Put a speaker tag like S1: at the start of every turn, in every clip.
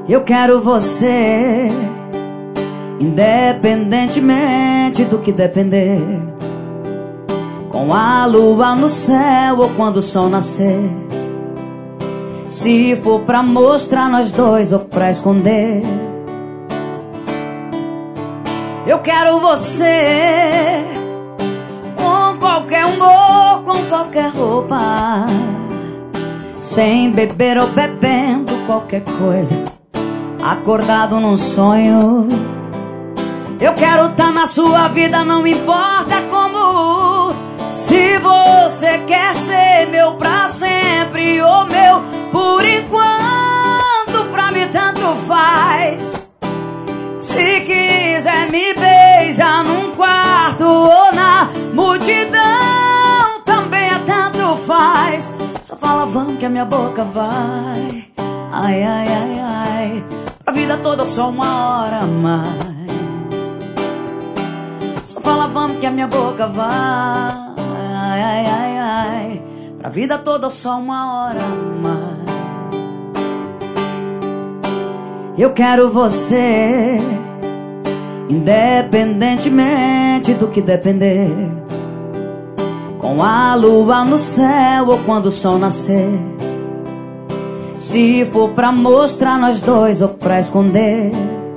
S1: Eu quero você, independentemente do que depender, com a lua no céu ou quando o sol nascer. Se for pra mostrar nós dois ou pra esconder, eu quero você, com qualquer humor, com qualquer roupa, sem beber ou bebendo qualquer coisa, acordado num sonho. Eu quero tá na sua vida, não importa como. Se você quer ser meu pra sempre ou meu por enquanto, pra mim tanto faz. Se quiser me beijar num quarto ou na multidão, também é tanto faz. Só fala vamos que a minha boca vai. Ai, ai, ai, ai, pra vida toda só uma hora a mais. Só fala vamos que a minha boca vai. Ai, ai, ai, ai, pra vida toda só uma hora a mais. Eu quero você, independentemente do que depender, com a lua no céu ou quando o sol nascer. Se for pra mostrar nós dois ou pra esconder,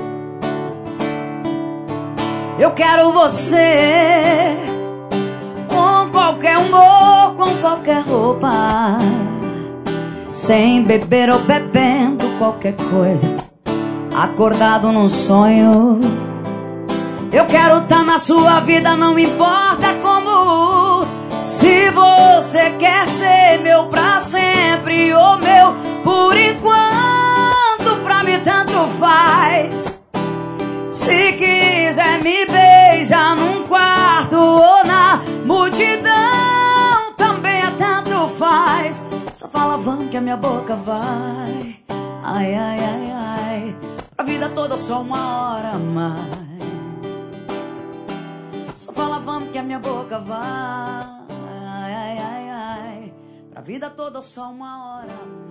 S1: eu quero você, com qualquer humor, com qualquer roupa, sem beber ou bebendo qualquer coisa, acordado num sonho. Eu quero tá na sua vida, não importa como. Se você quer ser meu pra sempre ou meu por enquanto, pra mim tanto faz. Se quiser me beijar num quarto ou na multidão, também é tanto faz. Só fala vamos que a minha boca vai. Ai, ai, ai, ai, pra vida toda só uma hora a mais. Só fala vamos que a minha boca vai. Ai, ai, ai, ai, pra vida toda só uma hora a mais.